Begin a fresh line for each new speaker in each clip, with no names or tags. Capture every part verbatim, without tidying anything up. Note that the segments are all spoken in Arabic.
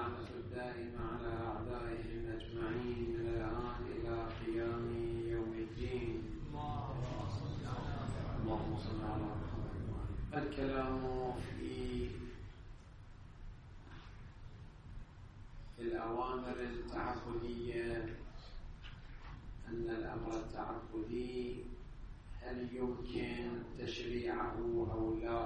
واللعنة الدائمة على أعدائهم أجمعين من الآن إلى قيام يوم الدين. اللهم صل على محمد. الكلام في الأوامر التعبدية، أن الأمر التعبدي هل يمكن تشريعه أو لا؟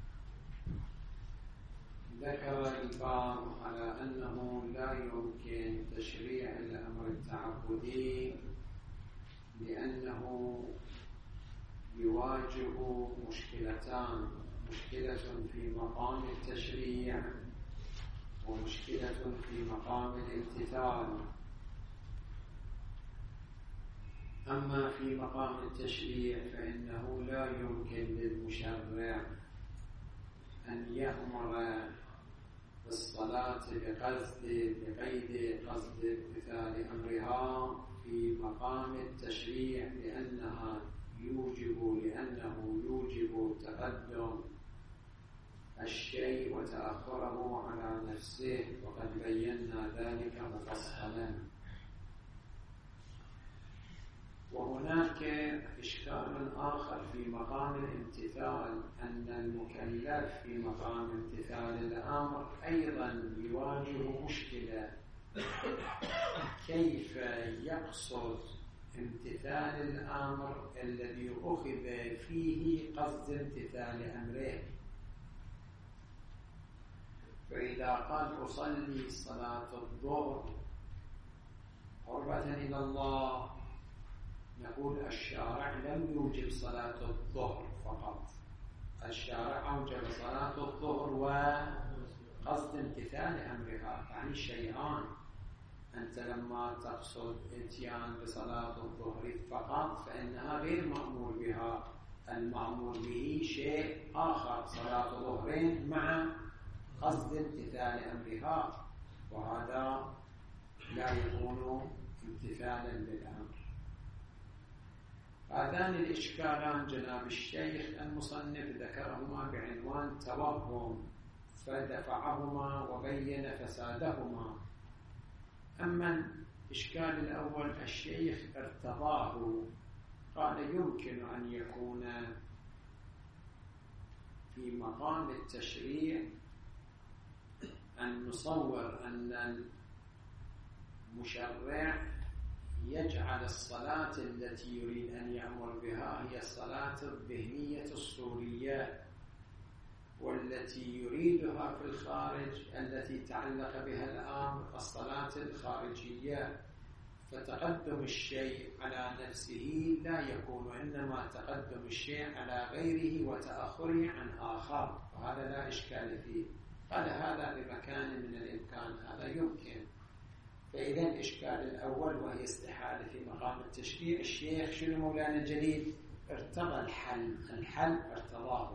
ذكر البعض على أنه لا يمكن تشريع الأمر التعبدي لأنه يواجه مشكلتان، مشكلة في مقام التشريع ومشكلة في مقام الامتثال. أما في مقام التشريع فإنه لا يمكن للمشرع أن يأمر بالصلاة بقصد بقيد قصد امتثال أمرها في مقام التشريع، لأنها يوجب لأنه يوجب تقدم الشيء وتأخره على نفسه، وقد بينا ذلك مفصلا. وهناك إشكال آخر في مقام الامتثال، أن المكلف في مقام امتثال الأمر أيضا يواجه مشكلة، كيف يقصد امتثال الأمر الذي أخذ فيه قصد امتثال أمره. فإذا قال أصلي صلاة الظهر قربة إلى الله، نقول الشارع لم يوجب صلاة الظهر فقط، الشارع أوجب صلاة الظهر وقصد امتثال أمرها، يعني شيئان. أنت لما تقصد اتيان بصلاة الظهر فقط فإنها غير مأمور بها، المأمور به شيء آخر، صلاة ظهرين مع قصد امتثال أمرها، وهذا لا يكون امتثالا للأمر. هذان الإشكالان جناب الشيخ المصنف ذكرهما بعنوان توهم، فدفعهما وبين فسادهما. أما الإشكال الأول الشيخ ارتضاه، قال يمكن أن يكون في مقام التشريع أن نصور أن المشرع يجعل الصلاة التي يريد أن يأمر بها هي الصلاة الذهنية الصورية، والتي يريدها في الخارج التي تعلق بها الأمر الصلاة الخارجية. فتقدم الشيء على نفسه لا يكون، إنما تقدم الشيء على غيره وتأخره عن آخر، وهذا لا إشكال فيه. قال هذا بمكان من الإمكان، هذا يمكن. فإذا الإشكال الأول وهي استحالة في مقام التشريع، الشيخ شنو مولانا الجليل ارتضى الحل، الحل ارتضاه.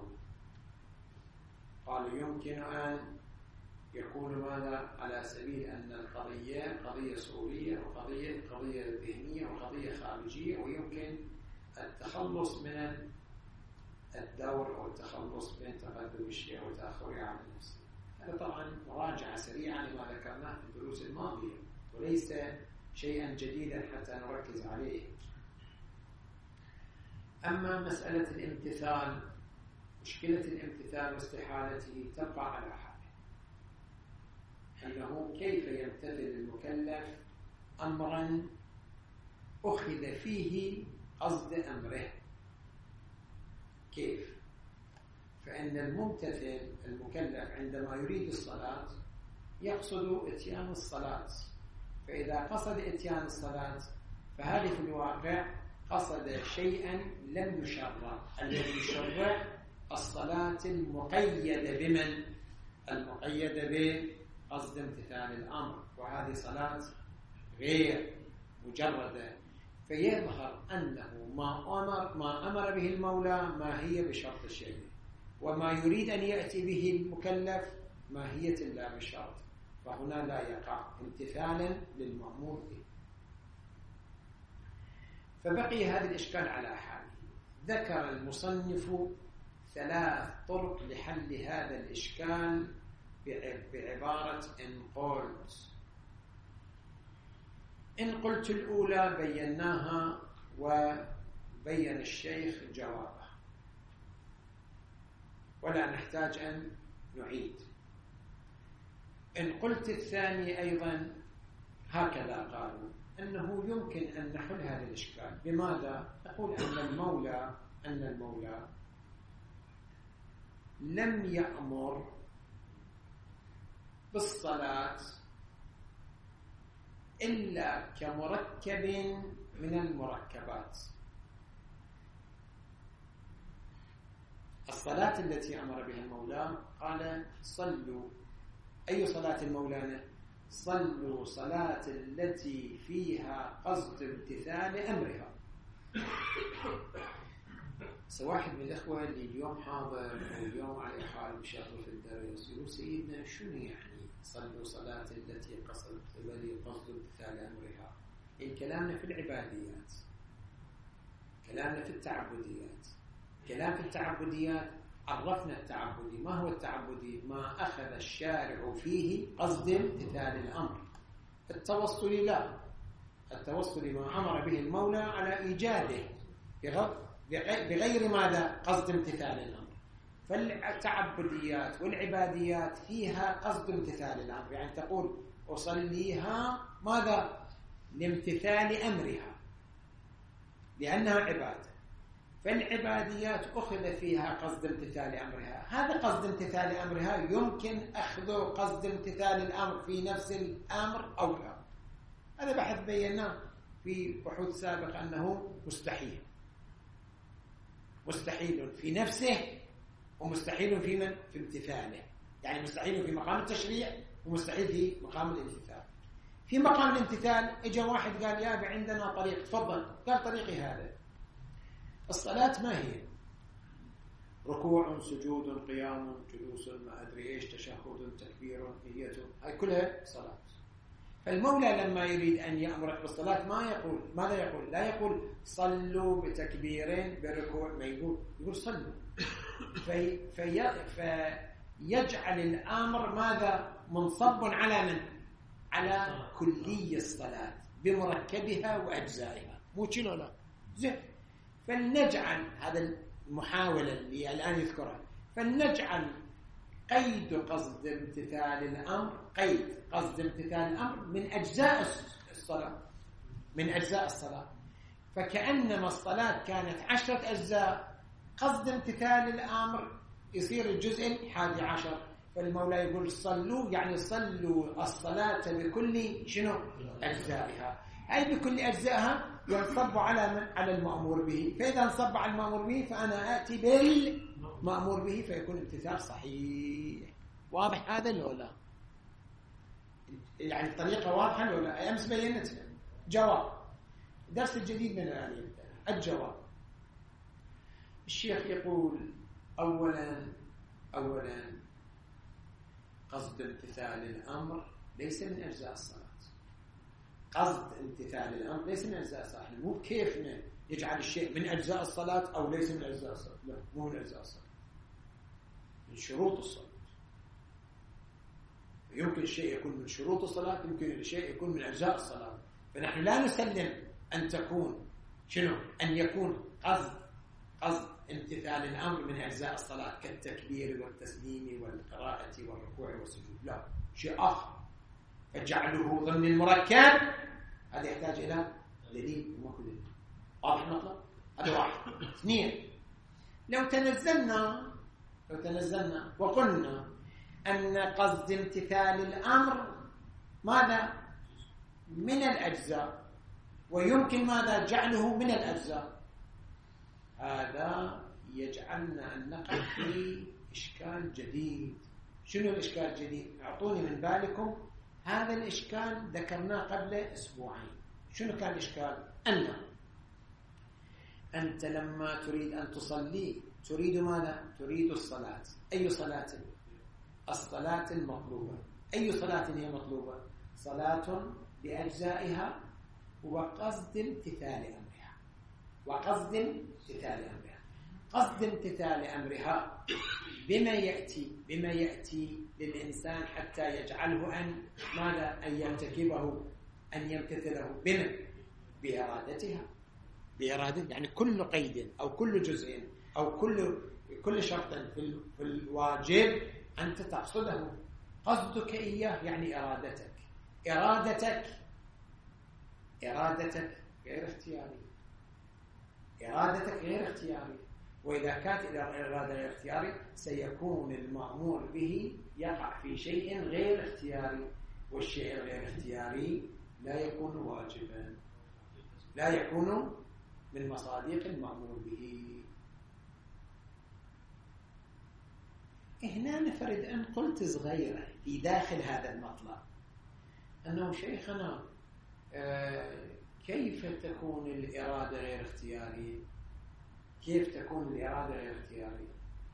قال يمكن أن يكون ماذا؟ على سبيل أن القضية قضية صورية وقضية قضية ذهنية وقضية خارجية، ويمكن التخلص من الدور أو التخلص من تقدم الشيء وتأخره على نفسه. هذا طبعا مراجعة سريعة لما ذكرناه في الدروس الماضية، وليس شيئا جديدا حتى نركز عليه. أما مسألة الامتثال، مشكلة الامتثال واستحالته تبقى على حاله، أنه كيف يمتثل المكلف أمرا أخذ فيه قصد أمره، كيف؟ فإن الممتثل المكلف عندما يريد الصلاة يقصد اتيان الصلاة، فإذا قصد اتيان الصلاة فهذه في الواقع قصد شيئا لم يشرع. الذي يشرع الصلاة المقيدة بمن؟ المقيدة بقصد امتثال الأمر، وهذه صلاة غير مجردة. فيظهر أنه ما أمر ما أمر به المولى ما هي بشرط شيء، وما يريد أن يأتي به المكلف ماهية لا بشرط، فهنا لا يقع امتثالا للمأمور به. فبقي هذا الإشكال على حاله. ذكر المصنف ثلاث طرق لحل هذا الإشكال بعبارة إن قلت. إن قلت الأولى بيناها وبين الشيخ جوابها ولا نحتاج أن نعيد. إن قلت الثاني أيضا هكذا قالوا أنه يمكن أن نحل هذا الإشكال. بماذا؟ نقول أن المولى أن المولى لم يأمر بالصلاة إلا كمركب من المركبات. الصلاة التي أمر بها المولى قال صلوا. أي صلاة المولانا؟ صلوا صلاة التي فيها قصد امتثال أمرها. واحد من الأخوة اللي اليوم حاضر أو اليوم على حال بشغل في الدرس يقول سيدنا شنو يعني صلوا صلاة التي قصد الذي قصد امتثال أمرها؟ الكلام في العباديات، كلامنا في التعبديات. كلام في التعبديات عرفنا التعبدي. ما هو التعبدي؟ ما أخذ الشارع فيه قصد امتثال الأمر. التوصل لا، التوصل ما أمر به المولى على إيجاده بغير ماذا؟ قصد امتثال الأمر. فالتعبديات والعباديات فيها قصد امتثال الأمر، يعني تقول أصليها ماذا؟ لامتثال أمرها لأنها عبادة. فالعباديات أخذ فيها قصد امتثال أمرها. هذا قصد امتثال أمرها يمكن أخذ قصد امتثال الأمر في نفس الأمر أو لا. هذا بحث بيناه في بحوث سابقة أنه مستحيل، مستحيل في نفسه ومستحيل في من؟ في امتثاله. يعني مستحيل في مقام التشريع ومستحيل في مقام الامتثال. في مقام الامتثال اجى واحد قال يا أبي عندنا طريق، تفضل. قال طريقي هذا. الصلاة ما هي؟ ركوع، سجود، قيام، جلوس، ما أدري إيش، تشهد، تكبير، نية، هاي كلها صلاة. فالمولى لما يريد أن يأمرك بالصلاة ما يقول ماذا يقول؟ لا يقول صلوا بتكبيرين بركوع، ما يقول يقول صلوا. في في فيجعل الأمر ماذا؟ منصب على من؟ على كلية الصلاة بمركبها وأجزائها. مو كذا لا زين. فلنجعل هذا المحاولة اللي الآن يذكرها، فلنجعل قيد قصد امتثال الأمر، قيد قصد امتثال الأمر من أجزاء الصلاة، من أجزاء الصلاة. فكأنما الصلاة كانت عشرة أجزاء، قصد امتثال الأمر يصير الجزء الحادي عشر. فالمولى يقول صلوا، يعني صلوا الصلاة بكل شنو؟ أجزائها. أي بكل أجزائها ينصب على من؟ على المأمور به. فإذا انصب على المأمور به فأنا آتي بالمأمور به فيكون امتثال صحيح. واضح هذا ولا لا؟ يعني الطريقة واضحة ولا لا؟ أمس بينتها. جواب. درس الجديد من الآن. الجواب. الشيخ يقول أولا أولا قصد امتثال الأمر ليس من أجزاء الصلاة. قصد امتثال الأمر ليس من أجزاء الصلاة. مو كيفنا يجعل الشيء من أجزاء الصلاة أو ليس من أجزاء الصلاة. لا، مو من أجزاء الصلاة، من شروط الصلاة. يمكن الشيء يكون من شروط الصلاة، يمكن الشيء يكون من أجزاء الصلاة. فنحن لا نسلم أن تكون شنو؟ أن يكون قصد قصد امتثال الأمر من أجزاء الصلاة كالتكبير والتسليم والقراءة والركوع والسجود. لا، شيء آخر. فجعله ضمن المركب هذا يحتاج إلى دليل وما دليل. واضح المطلب؟ هذا واحد. اثنين، لو تنزلنا لو تنزلنا وقلنا أن قصد امتثال الأمر ماذا؟ من الأجزاء، ويمكن ماذا؟ جعله من الأجزاء. هذا يجعلنا أن نقع في إشكال جديد. شنو الإشكال الجديد؟ أعطوني من بالكم. هذا الإشكال ذكرناه قبل أسبوعين. شنو كان الإشكال؟ أن أنت لما تريد أن تصلي تريد ماذا؟ تريد الصلاة. أي صلاة؟ الصلاة المطلوبة. أي صلاة هي مطلوبة؟ صلاة بأجزائها وقصد امتثال أمرها، وقصد امتثال أمرها. قصد امتثال أمرها بما يأتي بما يأتي للإنسان حتى يجعله أن ماذا أن يرتكبه أن يمتثله بما بإرادتها بإرادة يعني كل قيد أو كل جزء أو كل كل شرط في الواجب أنت تقصده قصدك إياه يعني إرادتك إرادتك إرادتك غير اختيارية إرادتك غير اختيارية وإذا كانت الإرادة غير اختيارية سيكون المأمور به يقع في شيء غير اختياري والشيء الغير اختياري لا يكون واجبا لا يكون من مصادق المأمور به. هنا نفرض أن قلت صغيرة في داخل هذا المطلب أنه شيخنا آه كيف تكون الإرادة غير اختيارية؟ كيف تكون الإرادة غير اختيارية؟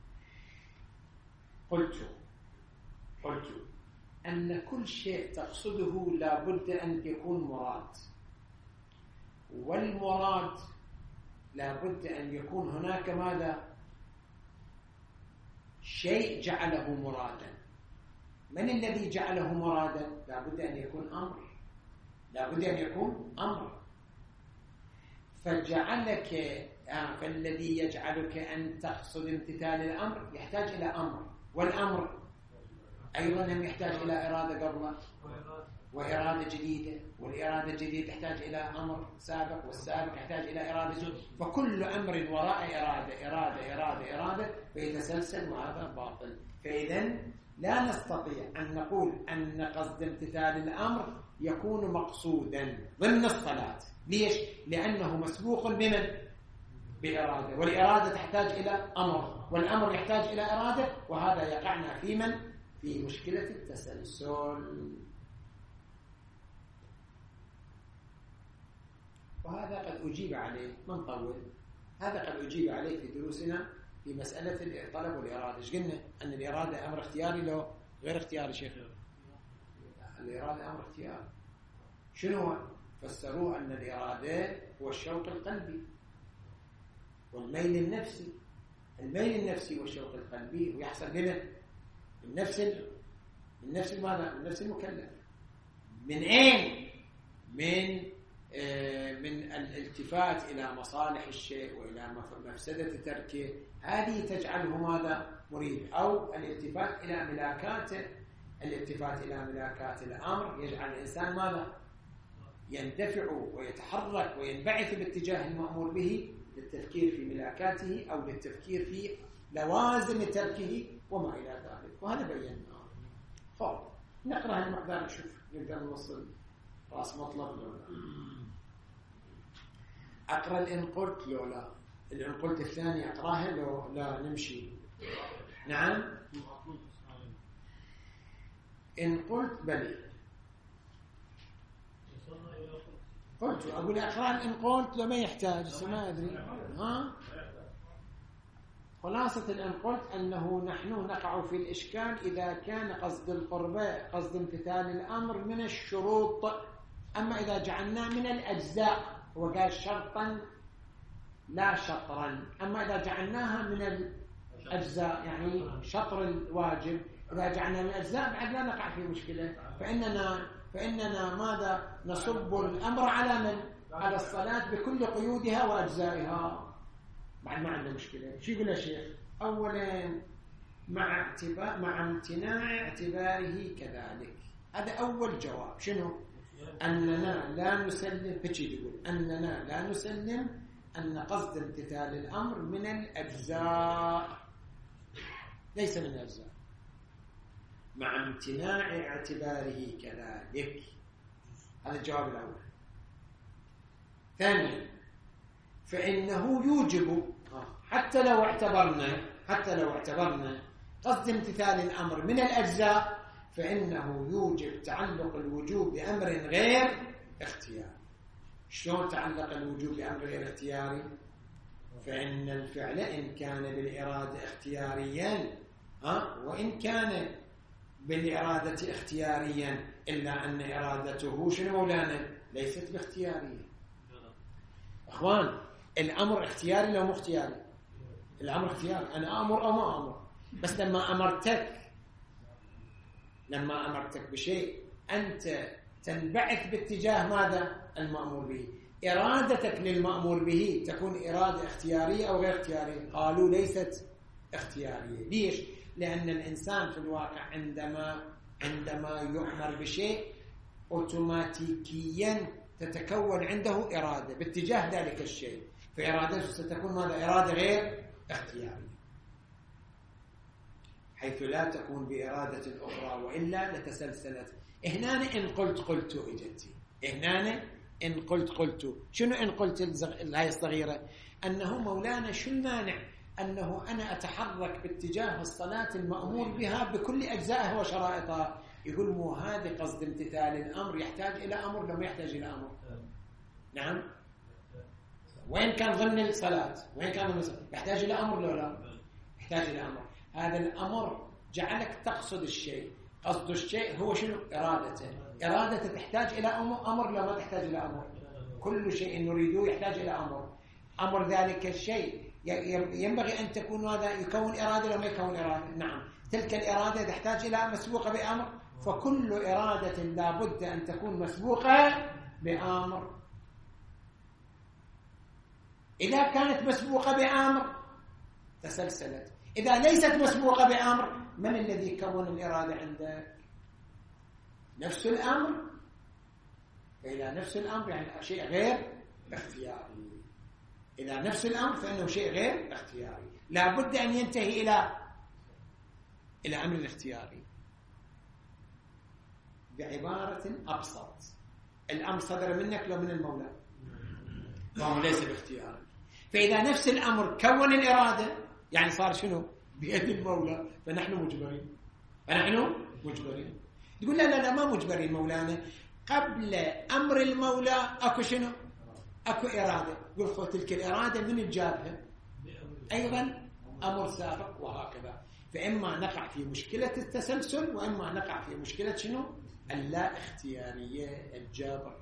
قلت قلت أن كل شيء تقصده لابد أن يكون مراد والمراد لابد أن يكون هناك ماذا؟ شيء جعله مرادا. من الذي جعله مرادا؟ لابد أن يكون أمر لابد أن يكون أمر فجعلك آه فالذي يجعلك أن تقصد امتثال الأمر يحتاج إلى أمر والأمر أيضا هم يحتاج إلى إرادة قبله وإرادة جديدة والإرادة الجديدة تحتاج إلى أمر سابق والسابق يحتاج إلى إرادة جديدة فكل أمر وراء إرادة إرادة إرادة إرادة فيتسلسل وهذا باطل. فإذا لا نستطيع أن نقول أن قصد امتثال الأمر يكون مقصودا ضمن الصلاة. ليش؟ لأنه مسبوق بمن؟ بإرادة والإرادة تحتاج إلى أمر والأمر يحتاج إلى إرادة وهذا يقعنا في من؟ في مشكلة التسلسل. وهذا قد أجيب عليه ما نطول هذا قد أجيب عليه في دروسنا في مسألة الطلب والإرادة. إيش قلنا؟ أن الإرادة أمر اختياري لو غير اختياري شيخ الإرادة أمر اختياري. شنو هو؟ فسروه أن الإرادة هو الشوق القلبي والميل النفسي. الميل النفسي والشوق القلبي ويحصل لنا من نفس من نفس ماذا؟ من نفس المكلف. من أين؟ من آه من الالتفات إلى مصالح الشيء وإلى مفسدة تركه هذه تجعله ماذا؟ مريد. أو الالتفات إلى ملاكاته الالتفات إلى ملاكات الأمر يجعل الإنسان ماذا؟ يندفع ويتحرك وينبعث باتجاه المأمور به للتفكير في ملاكاته أو للتفكير في لوازم تركه وما إلى ذلك. وهذا بيناه. خب نقرأ المقدار نشوف نقدر نوصل راس مطلب لو لا. أقرأ الإن قلت لو لا الإن قلت الثاني أقرأها لو لا نمشي. نعم إن قلت بلي قلت أقول أقرأ إن قلت لما يحتاج ما أدري. ها خلاصة الإن قلت أنه نحن نقع في الإشكال إذا كان قصد القربة قصد امتثال الأمر من الشروط. أما إذا جعلناه من الأجزاء هو قال شرطا لا شطرا. أما إذا جعلناها من الأجزاء يعني شطر الواجب إذا جعلنا من الأجزاء بعد لا نقع في مشكلة. فإننا فإننا ماذا نصب الأمر على من؟ على الصلاة بكل قيودها وأجزائها. بعد ما عندنا مشكلة. شو يقول الشيخ؟ أولا مع اعتبار مع امتناع اعتباره كذلك. هذا أول جواب. شنو؟ أننا لا نسلم بشي يقول أننا لا نسلم أن قصد امتثال الأمر من الأجزاء ليس من الأجزاء مع امتناع اعتباره كذلك. هذا الجواب الأول. ثانيا فإنه يوجب حتى لو اعتبرنا حتى لو اعتبرنا قصد امتثال الأمر من الأجزاء فإنه يوجب تعلق الوجوب بأمر غير اختياري. شلون تعلق الوجوب بأمر غير اختياري؟ فإن الفعل إن كان بالإرادة اختياريا ها وإن كان بالإرادة اختياريا إلا أن إرادته شنو مولانا؟ ليست باختيارية. أخوان الأمر اختياري لو مو اختياري؟ الأمر اختياري، أنا أمر أو ما أمر. بس لما أمرتك لما أمرتك بشيء أنت تنبعث باتجاه ماذا؟ المأمور به. إرادتك للمأمور به تكون إرادة اختيارية أو غير اختيارية؟ قالوا ليست اختيارية. ليش؟ لأن الإنسان في الواقع عندما عندما يؤمر بشيء أوتوماتيكيا تتكون عنده إرادة باتجاه ذلك الشيء، فإرادته ستكون ماذا؟ إرادة غير اختيارية، حيث لا تكون بإرادة أخرى، وإلا لتسلسلت. هنا إن قلت قلت إجتي، هنا إن قلت قلت. شنو إن قلت الهاي الصغيرة؟ أنه مولانا شو المانع أنه أنا أتحرك باتجاه الصلاة المأمور بها بكل أجزائها وشرائطها؟ يقول مو هذا قصد امتثال الأمر، يحتاج إلى أمر لما يحتاج إلى أمر. نعم، وين كان ضمن الصلاة؟ وين كان ضمن الصلاة؟ يحتاج إلى أمر لو لا؟ يحتاج إلى أمر. هذا الأمر جعلك تقصد الشيء، قصد الشيء هو شنو؟ إرادته. إرادته تحتاج إلى أمر، أمر لا ما تحتاج إلى أمر. كل شيء نريده يحتاج إلى أمر. أمر ذلك الشيء ينبغي أن تكون هذا يكون إرادة ولا ما يكون إرادة. نعم، تلك الإرادة تحتاج إلى مسبوقة بأمر، فكل إرادة لا بد أن تكون مسبوقة بأمر. إذا كانت مسبوقة بأمر تسلسلت، إذا ليست مسبوقة بأمر من الذي كون الإرادة عندك؟ نفس الأمر. فإذا نفس الأمر يعني شيء غير اختياري. إذا نفس الأمر فإنه شيء غير اختياري، لا بد أن ينتهي إلى إلى أمر الاختياري. بعبارة أبسط، الأمر صدر منك لو من المولى، فهو ليس باختياري. فإذا نفس الأمر كون الإرادة يعني صار شنو؟ بيد المولى، فنحن مجبرين. فنحن مجبرين. تقول لا لا لا ما مجبرين مولانا، قبل أمر المولى أكو شنو؟ أكو إرادة. يقول خو تلك الإرادة من الجابها؟ أيضا أمر سابق، وهكذا. فإما نقع في مشكلة التسلسل، وإما نقع في مشكلة شنو؟ اللا اختيارية، الجابر.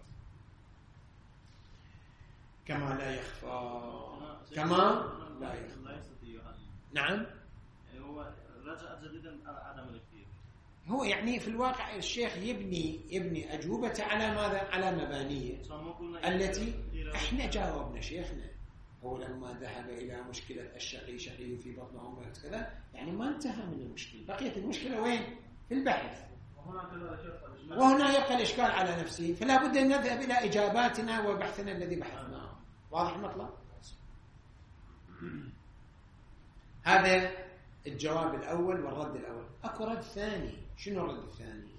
كما لا يخفى، كما لا يخفى. نعم،
هو رجع جديدا عدم الاختيار.
هو يعني في الواقع الشيخ يبني يبني أجوبة على ماذا؟ على مبانية التي احنا جاوبنا شيخنا. هو لما ذهب إلى مشكلة الشقي شقي في بطن أمه كذا، يعني ما انتهى من المشكلة، بقيت المشكلة وين؟ في البحث. وهنا يبقى الإشكال على نفسه، فلا بد أن نذهب إلى إجاباتنا وبحثنا الذي بحثناه. واضح المطلب؟ هذا الجواب الأول والرد الأول. أكو رد ثاني. شنو الرد الثاني؟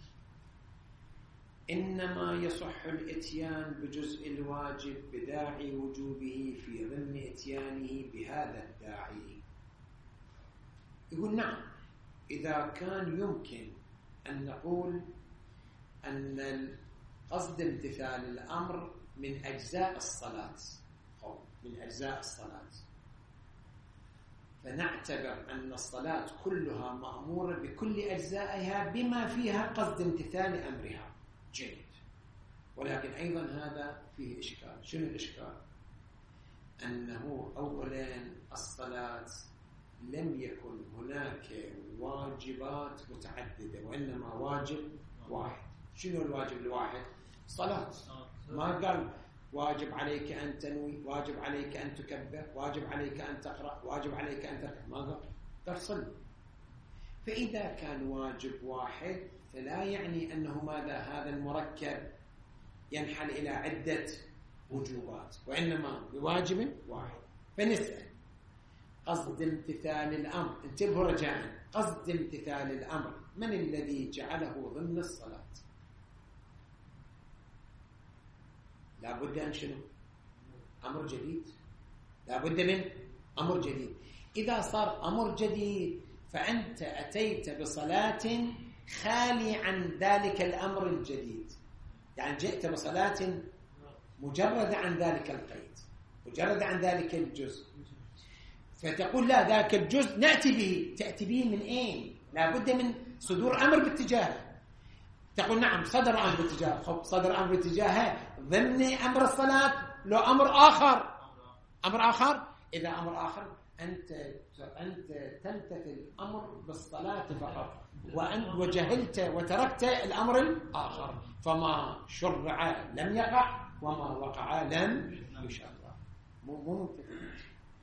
إنما يصح الإتيان بجزء الواجب بداعي وجوبه في ضمن إتيانه بهذا الداعي. يقول نعم، إذا كان يمكن أن نقول أن قصد امتثال الأمر من أجزاء الصلاة أو من أجزاء الصلاة، فنعتبر أن الصلاة كلها مأمورة بكل أجزائها بما فيها قصد امتثال أمرها. جيد. ولكن أيضا هذا فيه إشكال. شنو الإشكال؟ أنه أولا الصلاة لم يكن هناك واجبات متعددة، وإنما واجب واحد. شنو الواجب الواحد؟ صلاة. ما قال واجب عليك أن تنوي، واجب عليك أن تكبر، واجب عليك أن تقرأ، واجب عليك أن تركع. ما قال تصل. فإذا كان واجب واحد فلا يعني أنه ماذا؟ هذا المركب ينحل إلى عدة وجوبات، وإنما بواجب واحد. فنسأل قصد امتثال الأمر، انتبهوا رجاء، قصد امتثال الأمر من الذي جعله ضمن الصلاة؟ لا بد أن شنو؟ أمر جديد. لا بد من أمر جديد. إذا صار أمر جديد فأنت أتيت بصلاة خالي عن ذلك الأمر الجديد، يعني جئت بصلاة مجرد عن ذلك القيد، مجرد عن ذلك الجزء. فتقول لا، ذاك الجزء نأتي به. تأتي به من أين؟ لا بد من صدور أمر باتجاه. تقول نعم صدر أمر باتجاه، صدر أمر باتجاه ضمن أمر الصلاة. لو أمر آخر، أمر آخر إذا أمر آخر أنت أنت تمتثل الأمر بالصلاة فقط، وأنت وجهلت وتركت الأمر الآخر، فما شرع لم يقع وما وقع لم يشرع. مو مو ممتثل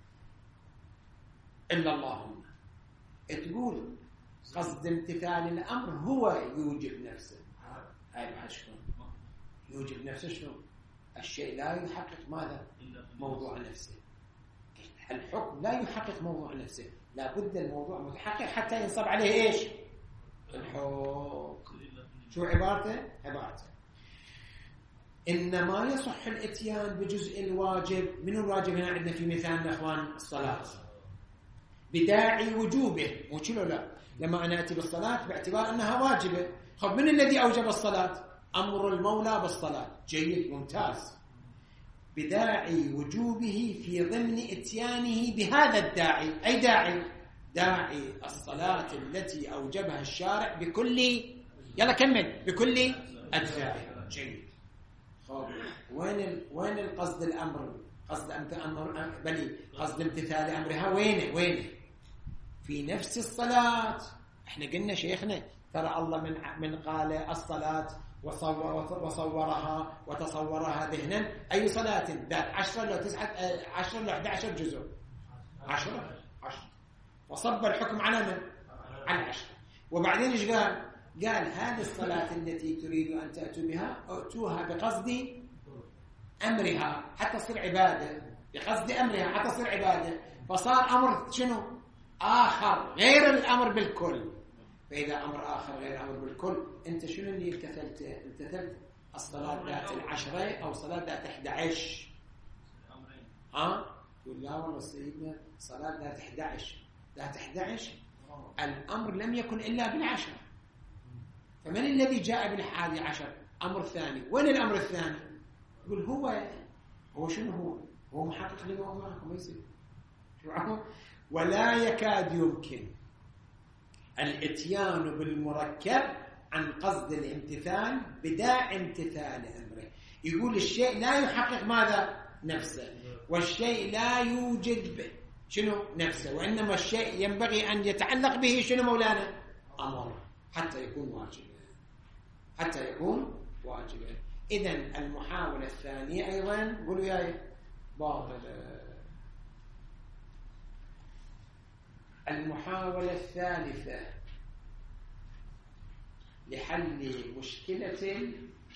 إلا اللهم تقول قصد امتثال الأمر هو يوجب نفسه. هاي بعد شلون يوجب نفسه؟ شنو الشيء لا يحقق ماذا؟ موضوع نفسه. الحكم لا يحقق موضوع نفسه، لا بد الموضوع متحقق حتى ينصب عليه ايش؟ الحكم. شو عبارته؟ عبارته إنما يصح الاتيان بجزء الواجب. من الواجب هنا عندنا في مثالنا اخوان؟ الصلاة، بداعي وجوبه. مو كله لا، لما انا اتي بالصلاة باعتبار انها واجبة. خب من الذي اوجب الصلاة؟ امر المولى بالصلاة. جيد، ممتاز. بداعي وجوبه في ضمن اتيانه بهذا الداعي. اي داعي؟ داعي الصلاة التي اوجبها الشارع بكل، يلا كمل، بكل اجزائها. جيد. خب وين ال... وين القصد الامر؟ قصد امر بلي قصد امتثال امرها وين وين؟ في نفس الصلاة. احنا قلنا شيخنا ترى الله من من قال الصلاة وصور وصورها وتصورها ذهنا. أي صلاة؟ ذات عشرة لو تسعة عشرة لو أحد عشر جزء. عشرة عشرة. وصب الحكم على من؟ على عشرة. وبعدين إيش قال؟ قال هذه الصلاة التي تريد أن تأتوا بها أتوها بقصد أمرها حتى تصير عبادة، بقصد أمرها حتى تصير عبادة. فصار أمر شنو؟ آخر غير الأمر بالكل. فإذا أمر آخر غير أمر بالكل، أنت شنو اللي امتثلت؟ امتثلت الصلاة ذات العشرة أو صلاة ذات أحد عشر؟ ها؟ تقول لا والله سيدنا صلاة ذات أحد عشر. ذات أحد عشر الأمر لم يكن إلا بالعشر. فمن الذي جاء بالحادي عشر؟ أمر ثاني. وين الأمر الثاني؟ يقول هو هو شنو هو؟ هو محقق لموضوعكم. ما يصير. شو ولا يكاد يمكن الاتيان بالمركب عن قصد الامتثال بداعي امتثال أمره. يقول الشيء لا يحقق ماذا؟ نفسه، والشيء لا يوجد شنو؟ نفسه، وإنما الشيء ينبغي أن يتعلق به شنو مولانا؟ أمر، حتى يكون واجبا، حتى يكون واجبا. إذن المحاولة الثانية أيضا قولوا ياي باطلة. المحاولة الثالثة لحل مشكلة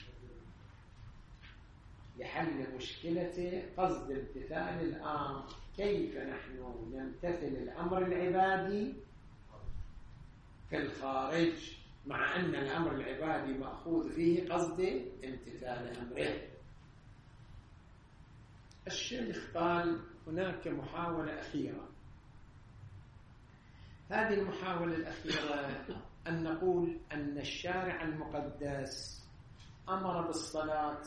لحل مشكلة قصد امتثال الأمر. كيف نحن نمتثل الأمر العبادي في الخارج مع أن الأمر العبادي مأخوذ فيه قصد امتثال أمره؟ الشيخ قال هناك محاولة أخيرة. هذه المحاولة الأخيرة أن نقول أن الشارع المقدس أمر بالصلاة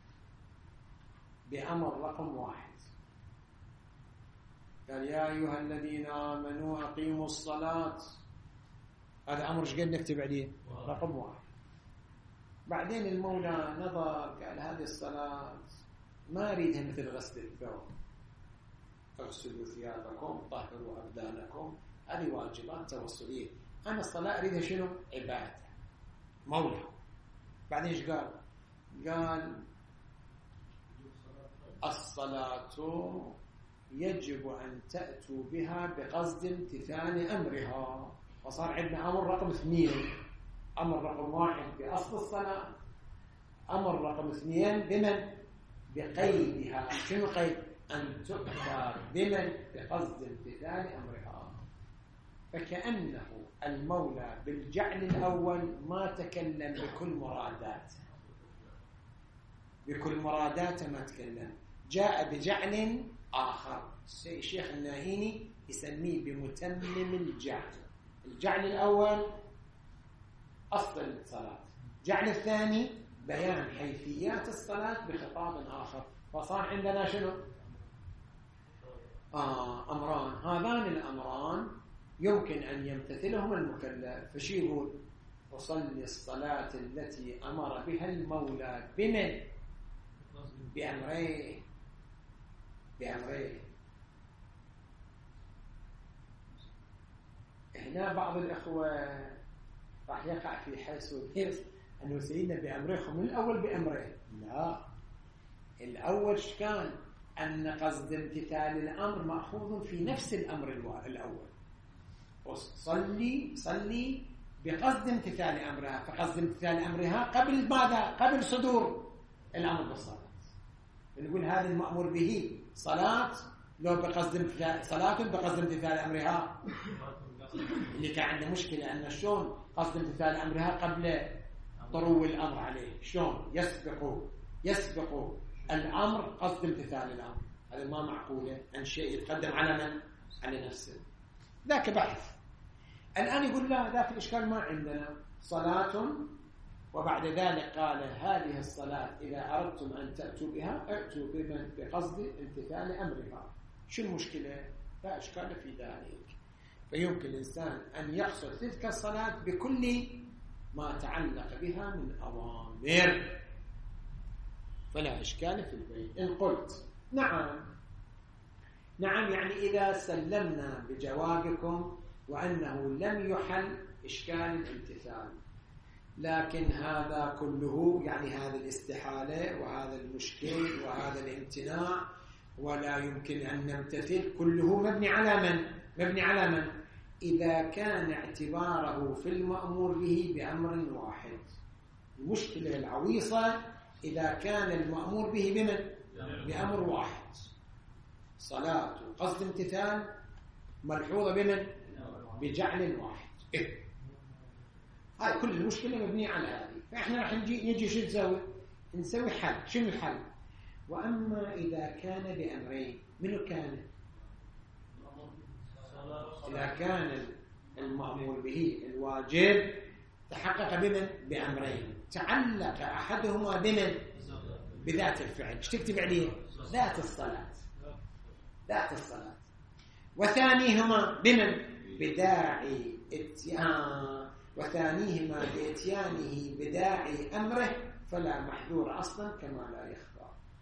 بأمر رقم واحد. قال يا أيها الذين آمنوا أقيموا الصلاة. هذا أمر ايش قد نكتب عليه؟ رقم واحد. بعدين المولى نظر قال هذه الصلاة ما أريدها مثل غسل الثوب. اغسلوا ثيابكم طهروا أبدانكم. هذه واجبات توصلية. أنا الصلاة أريدها شنو؟ عبادة مولى. بعدين ايش قال؟ قال الصلاة يجب أن تأتوا بها بقصد امتثال أمرها. فصار عندنا أمر رقم اثنين. أمر رقم واحد بأصل الصلاة، أمر رقم اثنين بمن؟ بقيدها. شنو قيد؟ أن تؤتى بمن؟ بقصد امتثال أمرها. فكأنه المولى بالجعل الأول ما تكلم بكل مرادات، بكل مرادات ما تكلم، جاء بجعل آخر. الشيخ الناهيني يسميه بمتمم الجعل. الجعل الأول أصل الصلاة، الجعل الثاني بيان حيثيات الصلاة بخطاب آخر. فصار عندنا شنو؟ آه أمران. هذان الأمران يمكن أن يمتثلهما المكلف. فشي يقول وصلي الصلاة التي أمر بها المولى بمن؟ بأمرين. بأمرين هنا بعض الأخوة راح يقع في حسود أنه سيدنا بأمرهم من الأول بأمرين. لا، الأول كان أن قصد امتثال الأمر مأخوذ في نفس الأمر الأول. صلي صلي بقصد امتثال أمرها، فقصد امتثال أمرها قبل ماذا؟ قبل صدور الأمر بالصلاة. نقول هذا المأمور به صلاة لو بقصد امتثال صلاة بقصد امتثال أمرها. اللي كان عنده مشكلة أن شلون قصد امتثال أمرها قبل طرو الأمر عليه، شلون يسبق يسبق الأمر قصد امتثال الأمر. هذا ما معقولة أن شيء يتقدم على من؟ على نفسه. ذاك بحث. الآن يقول لا، ذاك الإشكال ما عندنا، صلاة وبعد ذلك قال هذه الصلاة إذا أردتم أن تأتوا بها أتوا بمن بقصد امتثال أمرها. شو المشكلة؟ لا إشكال في ذلك. فيمكن الإنسان أن يقصد تلك الصلاة بكل ما تعلق بها من أوامر، فلا إشكال في البيت. إن قلت نعم نعم يعني إذا سلمنا بجوابكم وأنه لم يحل إشكال الامتثال، لكن هذا كله يعني هذا الاستحالة وهذا المشكل وهذا الامتناع ولا يمكن أن نمتثل كله مبني على من؟ مبني على من؟ إذا كان اعتباره في المأمور به بأمر واحد. المشكلة العويصة إذا كان المأمور به بمن؟ بأمر واحد. صلاة قصد امتثال ملحوظة بمن؟ بجعل واحد. إيه؟ هاي كل المشكلة مبنية على هذه. فإحنا راح نجي نجي شو نسوي؟ نسوي حل. شنو الحل؟ وأما إذا كان بأمرين، منو كان؟ إذا كان المأمور به الواجب تحقق بمن؟ بأمرين، تعلق أحدهما بمن؟ بذات الفعل. ايش تكتب عليه؟ ذات الصلاة. ذات الصلاة. وثانيهما بمن؟ بداعي اتيان، وثانيهما بإتيانه بداعي أمره فلا محذور أصلا كما لا يخفى.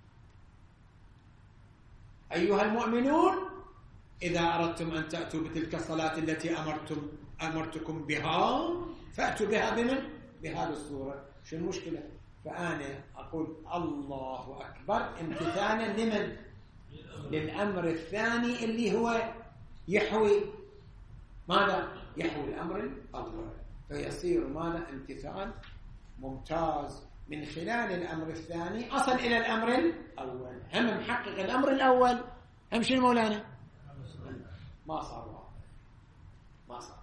أيها المؤمنون إذا أردتم أن تأتوا بتلك الصلاة التي أمرتم أمرتكم بها فأتوا بها بمن؟ بهذه الصورة. شو المشكلة؟ فأنا أقول الله أكبر امتثالا لمن؟ للأمر الثاني اللي هو يحوي ماذا؟ يحوي الأمر الأول، فيصير ماذا؟ امتثال ممتاز من خلال الأمر الثاني أصل إلى الأمر الأول. هم محقق الأمر الأول، هم شو المولانا؟ ما صار واضح، ما صار.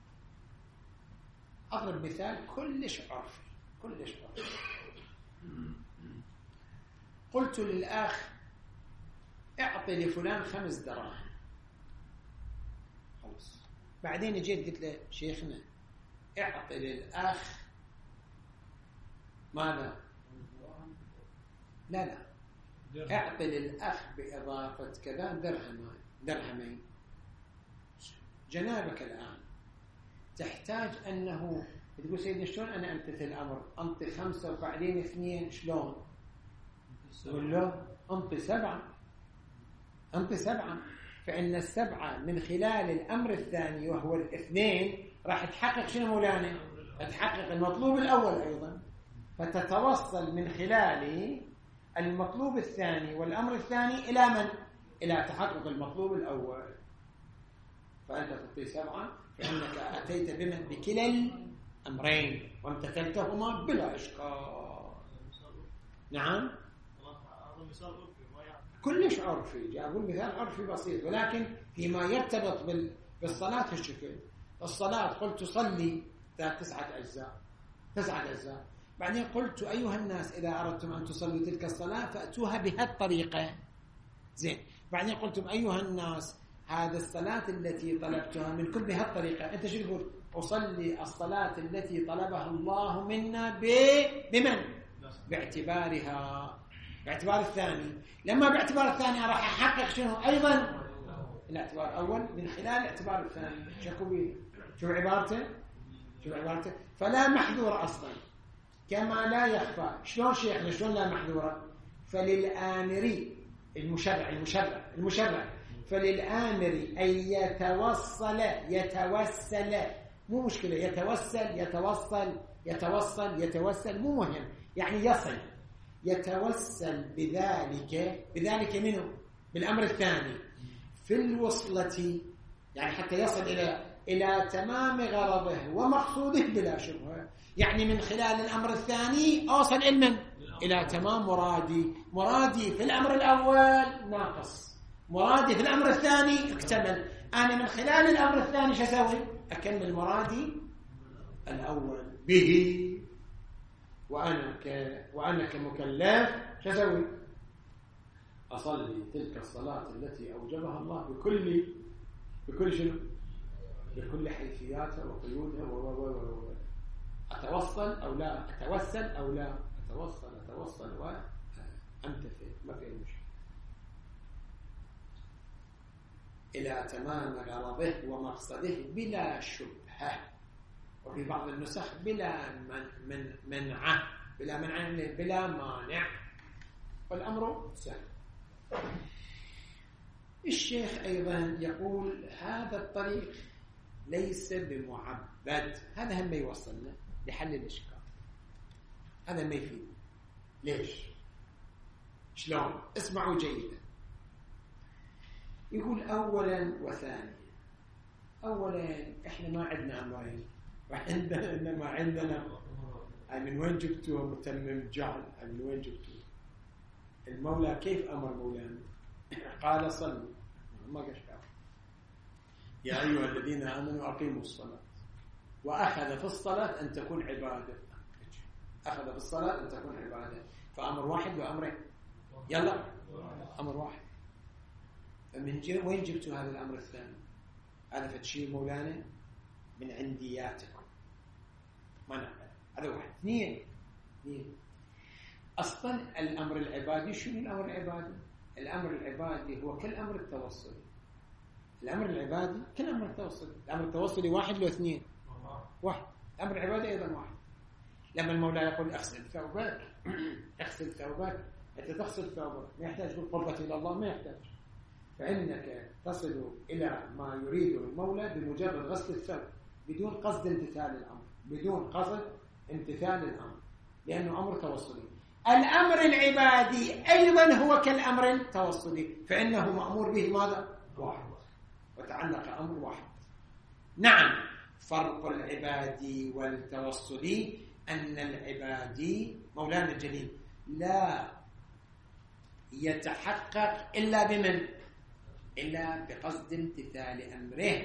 أضرب مثال كلش عرفي كلش عرفي. قلت للأخ اعطي لفلان خمس دراهم، خلص. بعدين جيت قلت له شيخنا اعطي للأخ ماذا؟ لا لا اعطي للأخ بإضافة كذا درهمين درهمين. جنابك الآن تحتاج أنه تقول سيدنا شلون أنا أمتثل الأمر؟ أنطي خمسة وبعدين اثنين، شلون؟ تقول له أنطي سبعة أنطي سبعة. فإن السبعة من خلال الأمر الثاني وهو الاثنين راح تحقق شنو مولانا؟ تحقق المطلوب الأول أيضا، فتتوصل من خلال المطلوب الثاني والأمر الثاني إلى من؟ إلى تحقق المطلوب الأول. فأنت تعطي سبعة فإنك أتيت بمن؟ بكلا الأمرين وامتثلتهما بلا إشكال. نعم كلش عرفي، جابوا مثال عرفي بسيط، ولكن فيما يرتبط بالصلاة الشكل. الصلاة قلت صلي تسعة أجزاء تسعة أجزاء بعدين قلت أيها الناس إذا أردتم أن تصلوا تلك الصلاة فأتوها بهالطريقة. زين. بعدين قلتم أيها الناس هذا الصلاة التي طلبتها منكم بهالطريقة. أنت شو تقول؟ أصلي الصلاة التي طلبها الله منا بمن؟ باعتبارها باعتبار الثاني. لما باعتبار الثاني راح أحقق شنو أيضا؟ الاعتبار الأول من خلال الاعتبار الثاني. شكو بيه؟ شو عبارته؟ شو عبارته؟ فلا محذورة أصلا كما لا يخفى. شلون شيخنا شلون لا محذورة؟ فللآمري المشرع المشرع المشرع فللآمر أن يتوصل يتوسل، مو مشكلة، يتوسل يتوصل يتوصل يتوسل مو مهم، يعني يصل، يتوسل بذلك بذلك منه بالأمر الثاني في الوصلة، يعني حتى يصل إلى إلى تمام غرضه ومقصوده بلا شبهة. يعني من خلال الأمر الثاني أوصل إلى إلى تمام مرادي. مرادي في الأمر الأول ناقص، مرادي في الأمر الثاني اكتمل. أنا من خلال الأمر الثاني شو أسوي؟ أكمل مرادي الأول به. وأنا ك وأنا كمكلف شو أسوي؟ أصلي تلك الصلاة التي أوجبها الله بكل بكل شنو؟ بكل حيثياتها وقيودها و و و أتوصل أو لا أتوسل أو لا أتوصل أتوصل وأمتثل، ما في مشكلة، إلى تمام غرضه ومقصده بلا شبهة. وفي بعض النسخ بلا من من منعه، بلا منع بلا مانع، والأمر سهل. الشيخ أيضا يقول هذا الطريق ليس بمعبد. هذا هم يوصلنا لحل الإشكال، هذا ما يفيد. ليش؟ شلون؟ اسمعوا جيدا. يقول أولا وثانيا. أولا إحنا ما عندنا أمرين، وعندنا إنما عندنا أي من وين جبتوه متمم جعل؟ أي من وين جبتوه؟ المولى كيف أمر مولانا؟ قال صلوا، ما قال يا أيها الذين آمنوا أقيموا الصلاة، وأخذ في الصلاة أن تكون عبادة. أخذ في الصلاة أن تكون عبادة، فأمر واحد وأمرين. يلا أمر واحد. من جي وين جبتوا هذا الأمر الثاني؟ هذا فتشير مولانا من عندياتكم، ما نقبل. هذا واحد. اثنين اثنين أصلا الأمر العبادي شنو الأمر العبادي؟ الأمر العبادي هو كالأمر التوصلي. الأمر العبادي كالأمر التوصلي. الأمر التوصلي واحد لو اثنين؟ واحد. الأمر العبادي أيضا واحد. لما المولى يقول اغسل ثوبك اغسل ثوبك، أنت تغسل ثوبك، ما يحتاج تقول قربت إلى الله، ما يحتاج. فإنك تصل إلى ما يريده المولى بمجرد غسل الثوب، بدون قصد امتثال الأمر، بدون قصد امتثال الأمر، لأنه أمر توصلي. الأمر العبادي أيضا هو كالأمر التوصلي، فإنه مأمور به ماذا؟ واحد، وتعلق أمر واحد. نعم، فرق العبادي والتوصلي أن العبادي مولانا الجليل لا يتحقق إلا بمن؟ إلا بقصد امتثال أمره.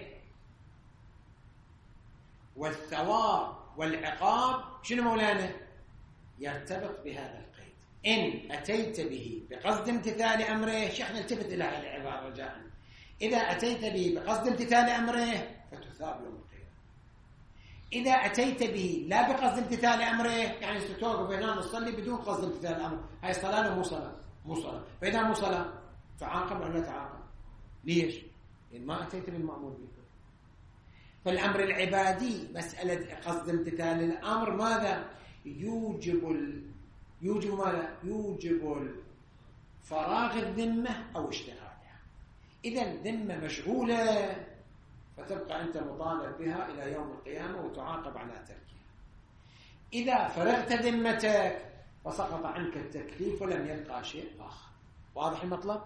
والثواب والعقاب شنو مولانا؟ يرتبط بهذا القيد. إن أتيت به بقصد امتثال أمره، شيخنا التفت إلى هذه العبارة رجاء، إذا أتيت به بقصد امتثال أمره فتثاب يوم القيامة. إذا أتيت به لا بقصد امتثال أمره، يعني ستوقف هنا نصلي بدون قصد امتثال الأمر، هاي صلاة مو صلاة، مو صلاة. فإذا مو صلاة تعاقب ولا تعاقب؟ ليش؟ لأن ما أتيت بالمأمور به. فالأمر العبادي مسألة قصد امتثال الأمر ماذا؟ يوجب ال... يوجب ماذا؟ يوجب فراغ الذمة أو اشتغالها. إذا الذمة مشغولة فتبقى أنت مطالب بها إلى يوم القيامة وتعاقب على تركها. إذا فرغت ذمتك فسقط عنك التكليف ولم يبقى شيء آخر. واضح المطلب؟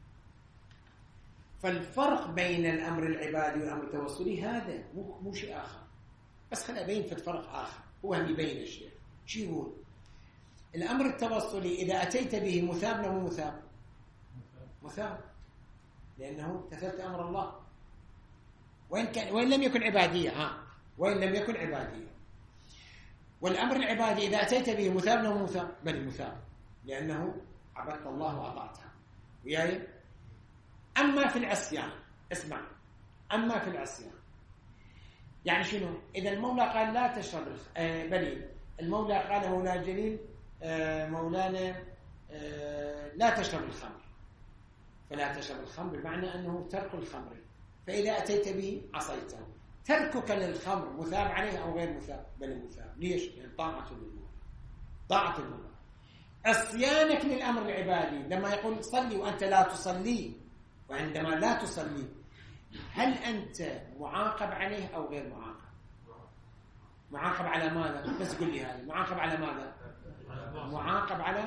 فالفرق بين الأمر العبادي والأمر التوصلي هذا مو مو شيء آخر، بس خلينا أبين في فرق آخر هو هم يبين الشيء. شو يقول؟ الأمر التوصلي إذا أتيت به مثاب أو مثاب؟ مثاب، لأنه امتثلت أمر الله، وإن كان وإن لم يكن عبادية، ها وإن لم يكن عبادية. والأمر العبادي إذا أتيت به مثاب أو مثاب؟ بل مثاب، لأنه عبدت الله وأطعته. وياي؟ أما في العصيان، اسمع، أما في العصيان يعني شنو؟ إذا المولى قال لا تشرب آه بليل، المولى قال مولانا الجليل آه مولانا آه لا تشرب الخمر، فلا تشرب الخمر بمعنى أنه ترك الخمر. فإذا أتيت به عصيته. تركك للخمر مثاب عليه أو غير مثاب؟ بل مثاب. ليش؟ يعني طاعة لله، طاعة لله. عصيانك للأمر العبادي لما يقول صلي وأنت لا تصلي وعندما لا تصلي هل أنت معاقب عليه أو غير معاقب؟ معاقب على ماذا؟ بس قل لي هذا معاقب على ماذا؟ معاقب على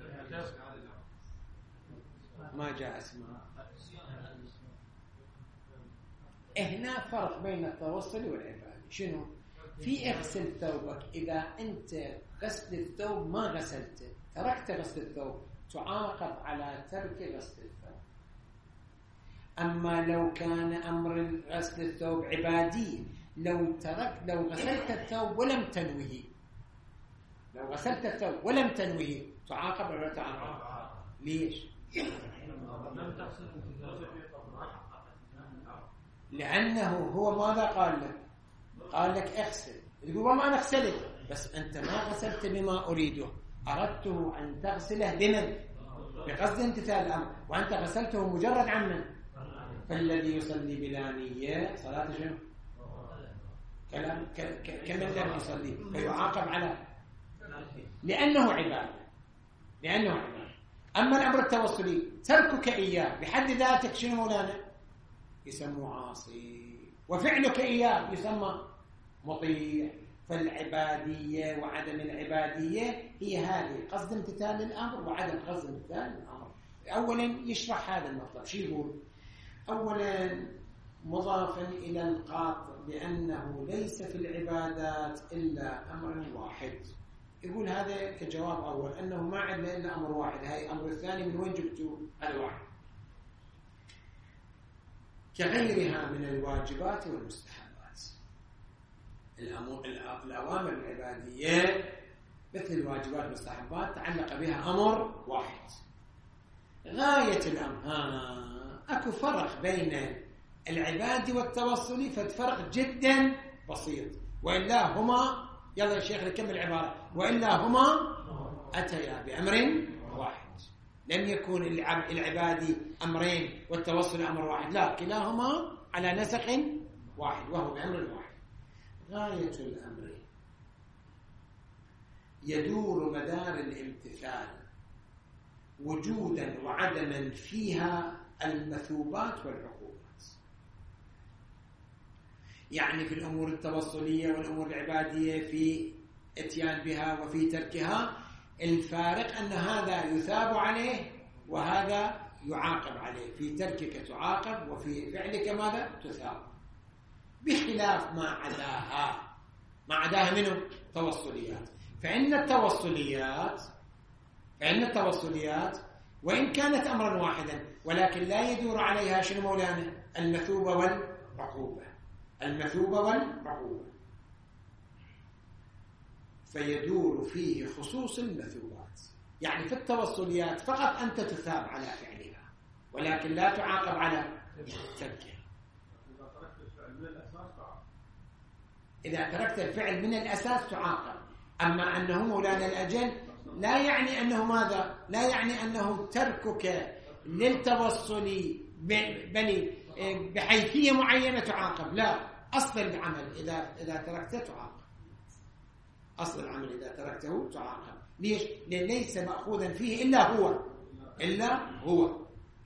ما جاء اسمها. هنا فرق بين التوصل والعبادة. شنو؟ في اغسل ثوبك، إذا أنت غسل الثوب ما غسلته تركت غسل الثوب تعاقب على ترك غسل الثوب. أما لو كان أمر غسل الثوب عبادي، لو ترك لو غسلت الثوب ولم تنويه لو غسلت الثوب ولم تنويه تعاقب ولا تعاقب؟ ليش؟ لأنه هو ماذا قال لك؟ قال لك اغسل، يقول وما أنا غسلت، بس أنت ما غسلت بما أريده، أردته أن تغسله بمن؟ بقصد امتثال الأمر، وأنت غسلته مجرد عمن. فالذي يصلي بلا نية صلاة شنو؟ كلام كمن لم يصلي فيعاقب على لأنه عبادة لأنه عبادة. أما الأمر التوصلي تركك إياه بحد ذاتك شنو مولانا؟ يسمى عاصي، وفعلك إياه يسمى مطيع. فالعبادية وعدم العبادية هي هذه، قصد امتثال الأمر وعدم قصد امتثال الأمر. أولا يشرح هذا المطلب. شو يقول؟ أولا مضافا إلى القاطع بأنه ليس في العبادات إلا أمر واحد. يقول هذا كجواب أول أنه ما عندنا إلا أمر واحد. هاي أمر الثاني من وين جبتوا؟ الواحد. كغيرها من الواجبات والمستحبات. الأوامر العبادية مثل الواجبات والمستحبات تعلق بها أمر واحد. غاية الأمر ها أكو فرق بين العبادي والتوصلي، فالفرق جدا بسيط، وإلا هما يلا يا شيخ نكمل العبارة، وإلا هما أتيا بأمر واحد. لم يكن العبادي أمرين والتوصل أمر واحد، لا، كلاهما على نسق واحد وهو بأمر واحد. غاية الأمر يدور مدار الامتثال وجودا وعدما فيها المثوبات والعقوبات. يعني في الأمور التوصلية والأمور العبادية في اتيان بها وفي تركها الفارق أن هذا يثاب عليه وهذا يعاقب عليه. في تركك تعاقب وفي فعلك ماذا؟ تثاب. بخلاف ما عداها ما عداها منه توصليات. فإن التوصليات فإن التوصليات وإن كانت أمرا واحدا ولكن لا يدور عليها شنو مولانا؟ المثوبة والعقوبة. المثوبة والعقوبة فيدور فيه خصوص المثوبات. يعني في التوصليات فقط أنت تثاب على فعلها ولكن لا تعاقب على تركها. إذا تركت الفعل من الأساس تعاقب. أما أنه مولانا الأجل لا يعني أنه ماذا؟ لا يعني أنه تركك للتوصل بل بحيثية معينة تعاقب، لا، أصل العمل إذا إذا تركته تعاقب. أصل العمل إذا تركته تعاقب. ليش؟ لأن ليس مأخوذا فيه إلا هو إلا هو.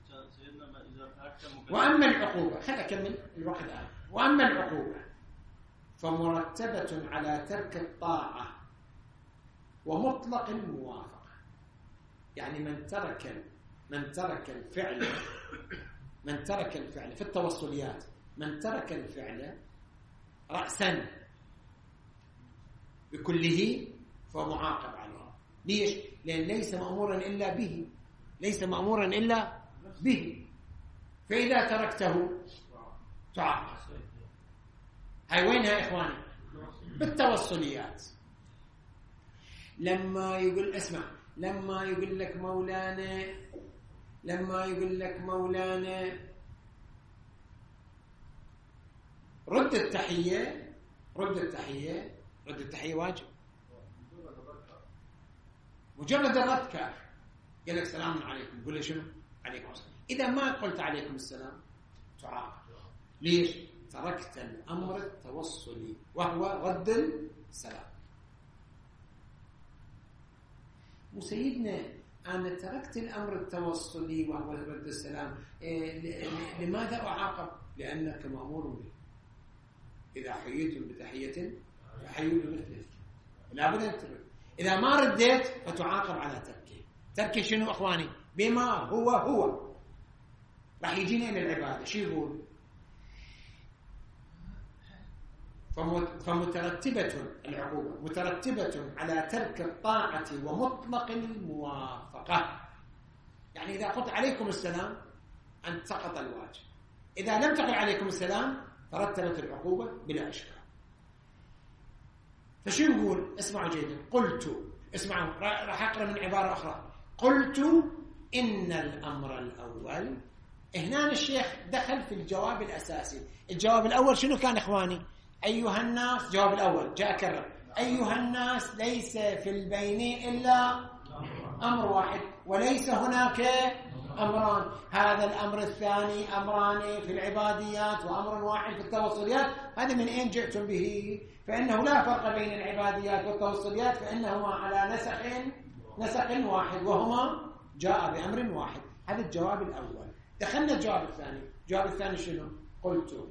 وأما العقوبة، خلينا أكمل الوقت الآن. وأما العقوبة فمرتبة على ترك الطاعة ومطلق الموافقة. يعني من ترك من ترك الفعل من ترك الفعل في التوصليات من ترك الفعل رأسا بكله فمعاقب عليه. ليش؟ لأن ليس مأمورا إلا به ليس مأمورا إلا به. فإذا تركته تعاقب. هاي وينها يا إخواني؟ بالتوصليات. لما يقول اسمع لما يقول لك مولانا لما يقول لك مولانا رد التحية رد التحية رد التحية واجب. مجرد الرد كافي. قال لك سلام عليكم، قول له شنو؟ عليكم السلام. إذا ما قلت عليكم السلام تعاقب. ليش؟ تركت الأمر التوصلي وهو رد السلام. وسيدنا أنا تركت الأمر التوصلي وهو رد السلام، لماذا أعاقب؟ لأنك مأمور به. إذا حييتم بتحية فحيوا بمثله، لا بد أن ترد. إذا ما رديت فتعاقب على تركه. تركه شنو أخواني؟ بما هو هو. راح يجينا إلى العبادة شو يقول؟ فمترتبة العقوبة مترتبة على ترك الطاعة ومطلق الموافقة. يعني إذا قلت عليكم السلام أن سقط الواجب، إذا لم تقل عليكم السلام ترتبت العقوبة بلا إشكال. فشو يقول؟ اسمعوا جيدا. قلت، اسمعوا راح أقرأ من عبارة أخرى. قلت إن الأمر الأول. هنا الشيخ دخل في الجواب الأساسي. الجواب الأول شنو كان إخواني؟ أيها الناس، جواب الأول جاء كرر، أيها الناس ليس في البين إلا أمر واحد وليس هناك أمران. هذا الأمر الثاني أمران في العباديات وأمر واحد في التوصليات. هذا من أين جئتم به؟ فإنه لا فرق بين العباديات والتوصليات، فإنهما على نسق نسق واحد وهما جاء بأمر واحد. هذا الجواب الأول. دخلنا الجواب الثاني. الجواب الثاني شنو؟ قلت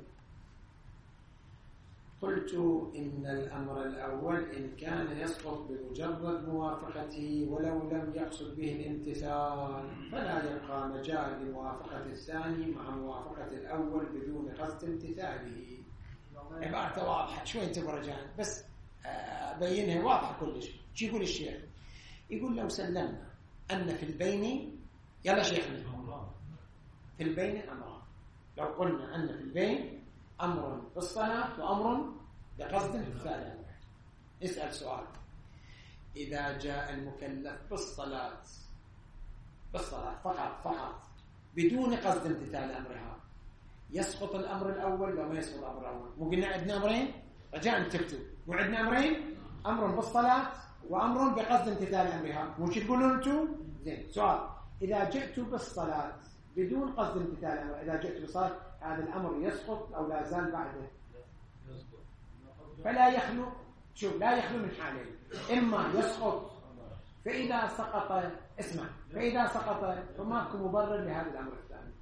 قلت إن الأمر الأول إن كان يسقط بمجرد موافقته ولو لم يقصد به الامتثال فلا يبقى مجال لموافقة الثاني مع موافقة الأول بدون قصد امتثاله. عبارة واضحة شوي انتبه رجاء، بس أبينها واضحة كلش. شو يقول الشيخ؟ يقول لو سلمنا أن في البين، يلا شيخنا، في البين أمران. لو قلنا أن في البين أمر بالصلاة وأمر بقصد امتثال. اسأل سؤال: إذا جاء المكلف بالصلاة بالصلاة فقط فقط بدون قصد امتثال أمرها يسقط الأمر الأول وما يسقط الأمر الأول؟ مو قلنا عندنا أمرين؟ رجاء تكتب. مو عندنا أمرين؟ أمر بالصلاة وأمر بقصد امتثال أمرها. مو شو تقولون أنتم؟ زين. سؤال: إذا جئت بالصلاة بدون قصد امتثال أمر، إذا جئت بالصلاة هذا الأمر يسقط أو لا زال بعده؟ فلا يخلو، شوف، لا يخلو من حالين: إما يسقط فإذا سقط، اسمع، فإذا سقط فماكو مبرر لهذا الأمر الثاني.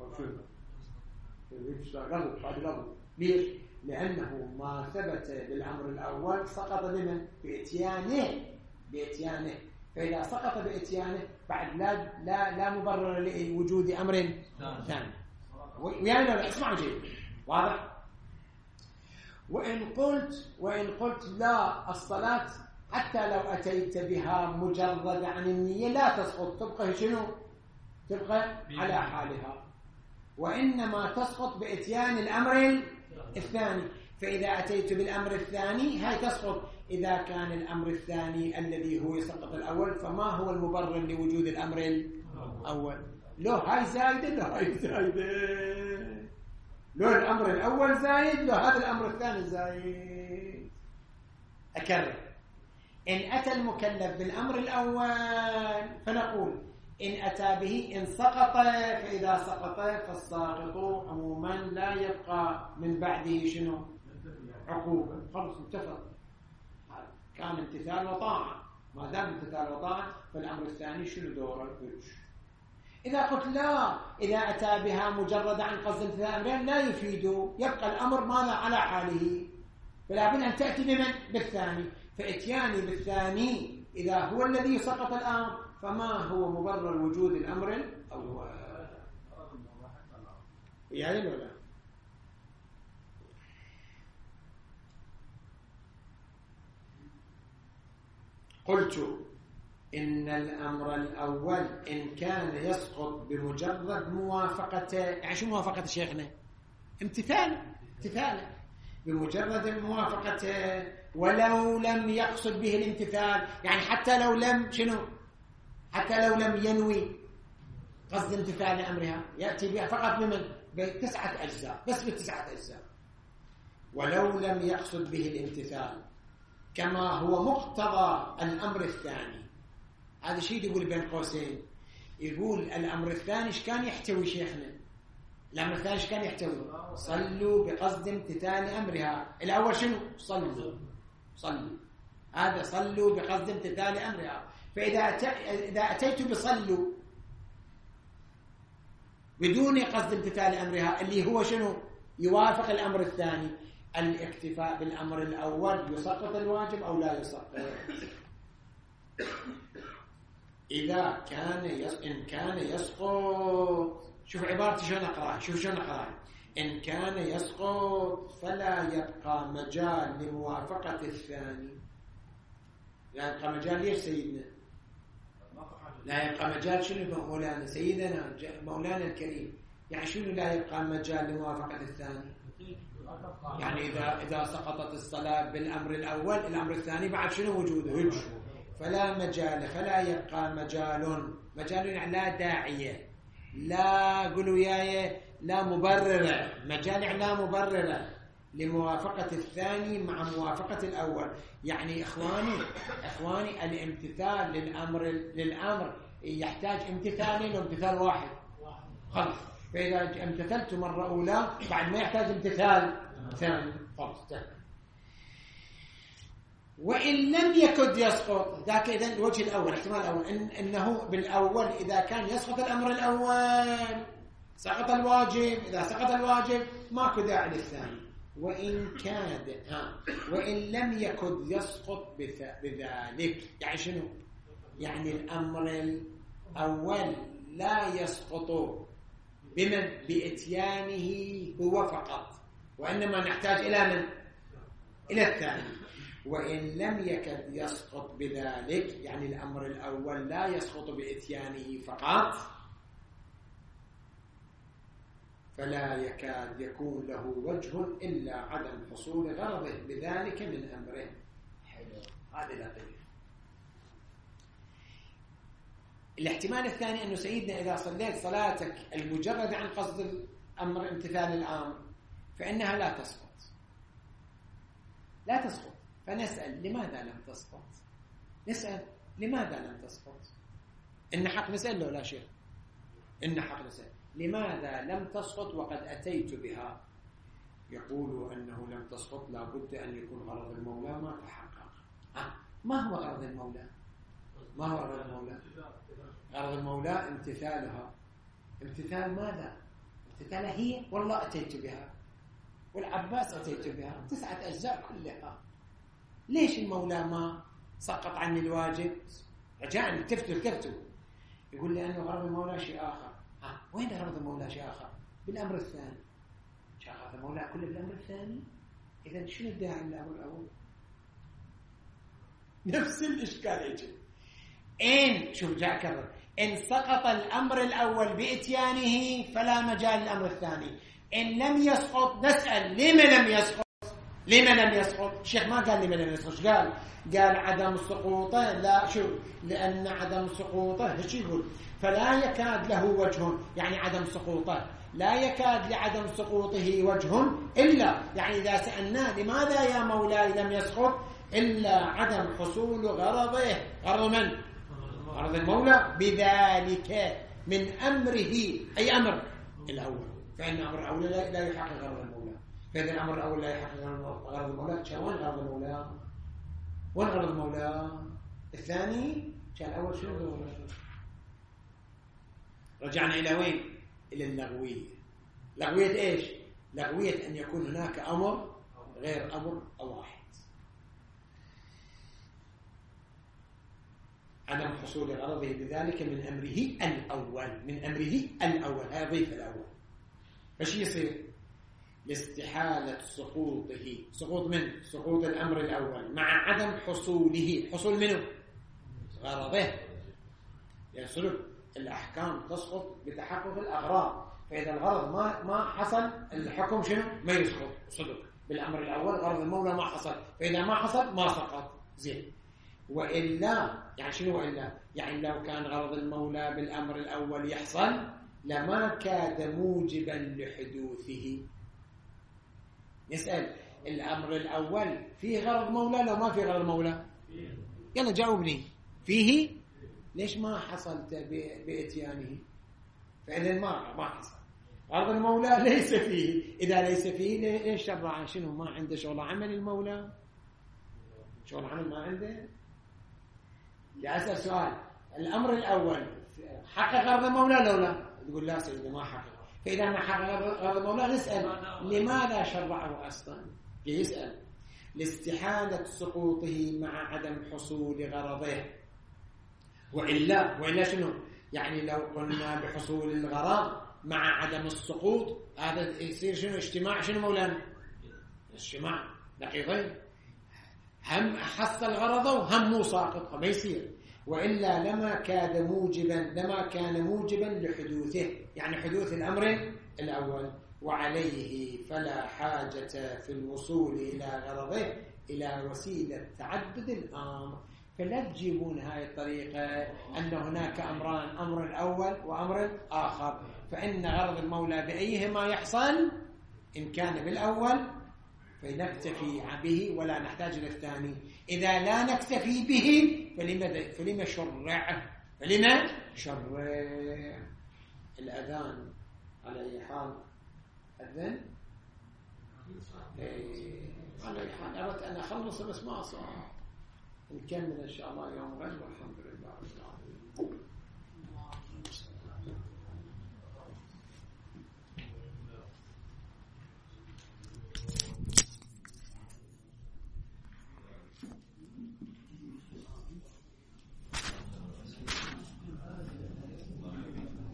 ليش؟ لأنه ما ثبت بالأمر الأول سقط بمن؟ بإتيانه بإتيانه فإذا سقط بإتيانه بعد لا لا لا مبرر لوجود أمر ثاني. ويعني لا، اسمعوا جيد، واضح؟ وإن قلت وإن قلت لا، الصلاة حتى لو أتيت بها مجرد عن النية لا تسقط، تبقى شنو؟ تبقى على حالها، وإنما تسقط بإتيان الأمر الثاني. فإذا أتيت بالأمر الثاني هاي تسقط. إذا كان الأمر الثاني الذي هو يسقط الأول فما هو المبرر لوجود الأمر الأول؟ لو هاي زايدة، لو هاي زايدة، لو الأمر الأول زايد، لو هذا الأمر الثاني زايد. أكرر: إن أتى المكلف بالأمر الأول فنقول إن أتى به إن سقط، فإذا سقط فالساقط عموما لا يبقى من بعده شنو؟ عقوبة. خلص متفق. كان امتثال وطاعة، ما دام امتثال وطاعة فالأمر الثاني شنو دوره؟ إذا قلت لا، إذا أتى بها مجرد عن قصد امتثال أمرين لا يفيد، يبقى الأمر ماذا على حاله، فلا بد أن تأتي بمن؟ بالثاني. فإتياني بالثاني إذا هو الذي سقط الأمر فما هو مبرر وجود الأمر الأول؟ يعني ولا قلت إن الأمر الأول إن كان يسقط بمجرد موافقته. يعني شو موافقة شيخنا؟ امتثال امتثال بمجرد موافقته ولو لم يقصد به الامتثال. يعني حتى لو لم شنو؟ حتى لو لم ينوي قصد امتثال أمرها يأتي بها فقط بمن؟ بتسعة أجزاء، بس بتسعة أجزاء. ولو لم يقصد به الامتثال كما هو مقتضى الأمر الثاني. هذا شيء يقول بين قوسين، يقول الأمر الثاني ايش كان يحتوي شيخنا؟ الأمر الثاني ايش كان يحتوي؟ صلوا بقصد امتثال أمرها. الأول شنو؟ صلوا صلوا هذا صلوا بقصد امتثال أمرها. فإذا إذا أتيت بصلوا بدون قصد امتثال أمرها اللي هو شنو؟ يوافق الأمر الثاني، الاكتفاء بالأمر الأول يسقط الواجب أو لا يسقط؟ إذا كان يس... إن كان يسقط، شوف عبارتي شلون أقرأها، شوف شلون أقرأها. إن كان يسقط فلا يبقى مجال لموافقة الثاني. لا يبقى مجال ليش سيدنا؟ لا يبقى مجال شنو مولانا سيدنا مولانا الكريم؟ يعني شنو لا يبقى مجال لموافقة الثاني؟ يعني إذا إذا سقطت الصلاة بالأمر الأول الأمر الثاني بعد شنو وجوده؟ فلا مجال، فلا يبقى مجال. مجال يعني لا داعية، لا قولوا وياي لا مبررة. مجال يعني لا مبررة لموافقة الثاني مع موافقة الأول. يعني إخواني إخواني الامتثال للأمر للأمر يحتاج امتثالين وامتثال واحد خلاص. فإذا امتثلت مرة أولى بعد ما يحتاج امتثال ثاني خلاص. وإن لم يكد يسقط ذاك إذن الوجه الأول احتمال الأول إن إنه بالأول إذا كان يسقط الأمر الأول سقط الواجب. إذا سقط الواجب ماكو داعي للثاني. وإن كاد ها وإن لم يكد يسقط بذلك. يعني شنو؟ يعني الأمر الأول لا يسقط بمن؟ بإتيانه هو فقط، وإنما نحتاج إلى من؟ إلى الثاني. وإن لم يكد يسقط بذلك يعني الأمر الأول لا يسقط بإتيانه فقط فلا يكاد يكون له وجه إلا عدم حصول غرضه بذلك من أمره. حلو، هذا لطيف. الاحتمال الثاني أنه سيدنا إذا صليت صلاتك المجرد عن قصد الأمر امتثال الأمر فإنها لا تسقط لا تسقط. فنسأل لماذا لم تسقط؟ نسأل لماذا لم تسقط؟ إن حق نسأل له لا شيء. إن حق نسأل لماذا لم تسقط وقد أتيت بها؟ يقول أنه لم تسقط لابد أن يكون غرض المولى ما تحقق. آه. ما هو غرض المولى؟ ما هو غرض المولى؟ غرض المولى امتثالها. امتثال ماذا؟ امتثالها هي والله أتيت بها والعباس أتيت بها تسعة أجزاء كلها. ليش المولى ما سقط عني الواجب؟ رجاء التفتوا التفتوا. يقول لأنه غرض المولى شيء آخر. ها وين غرض المولى شيء آخر؟ بالأمر الثاني. شيء غرض المولى كله بالأمر الثاني. إذا شنو الداعي للأمر الأول؟ نفس الإشكال يجي. إن شوف جاء كرر إن سقط الأمر الأول بإتيانه فلا مجال للأمر الثاني. إن لم يسقط نسأل لما لم يسقط؟ لما لم يسقط؟ الشيخ ما قال لما لم يسقط، قال قال عدم سقوطه. لا شو لأن عدم سقوطه ايش يقول؟ فلا يكاد له وجه، يعني عدم سقوطه لا يكاد لعدم سقوطه وجه إلا، يعني إذا سألناه لماذا يا مولاي لم يسقط إلا عدم حصول غرضه. غرض من؟ غرض المولى بذلك من أمره. أي أمر؟ الأول. فإن أمر الأول لا يحقق غرض المولى. فإذا الأمر الأول لا يحقق غرض المولى وين غرض المولى؟ وين غرض المولى؟ الثاني كان الأول شنو؟ رجعنا إلى وين؟ إلى اللغوية. لغوية إيش؟ لغوية أن يكون هناك أمر غير أمر أو واحد. عدم حصول غرضه بذلك من أمره الأول. من أمره الأول هذا ضيف الأول. فش يصير؟ لاستحالة سقوطه. سقوط من؟ سقوط الأمر الأول مع عدم حصوله. حصول منه؟ غرضه. يصير الأحكام تسقط بتحقق الأغراض. فإذا الغرض ما ما حصل الحكم شنو؟ ما يسقط. صدق بالأمر الأول غرض المولى ما حصل، فإذا ما حصل ما سقط. زين. وإلا يعني شنو إلا؟ يعني لو كان غرض المولى بالأمر الأول يحصل لما كاد موجبا لحدوثه. نسأل الأمر الأول فيه غرض مولى لو ما فيه غرض مولى؟ يلا جاوبني. فيه؟ ليش ما حصلت بإتيانه؟ فإذا ما ما حصل. غرض المولى ليس فيه. إذا ليس فيه ليش شرع؟ شنو ما عنده شغل عمل المولى؟ شو العمل ما عنده؟ أسأل سؤال، الأمر الأول حقق غرض المولى لو لا؟ تقول لا سيدي ما حقق. فإذا ما حقق غرض المولى نسأل لماذا شرعه أصلا؟ يسأل لاستحالة سقوطه مع عدم حصول غرضه. وإلا وإلا شنو؟ يعني لو قلنا بحصول الغرض مع عدم السقوط هذا يصير شنو؟ اجتماع شنو مولانا؟ اجتماع نقيضين، هم حصل غرضه وهم مو ساقط، ما يصير. وإلا لما كان موجبا لما كان موجبا لحدوثه، يعني حدوث الأمر الأول. وعليه فلا حاجة في الوصول إلى غرضه إلى وسيلة تعدد الأمر. فلا تجيبون هاي الطريقة أن هناك أمران، أمر الأول وأمر آخر، فإن غرض المولى بأيهما يحصل إن كان بالأول فنكتفي به ولا نحتاج إلى الثاني. إذا لا نكتفي به فلما فلما شرع فلما شرع الأذان على أي حال أذن إيه على أي حال. أردت أن أخلص بس ما صار. نكمل إن شاء الله يوم غد والحمد لله رب العالمين.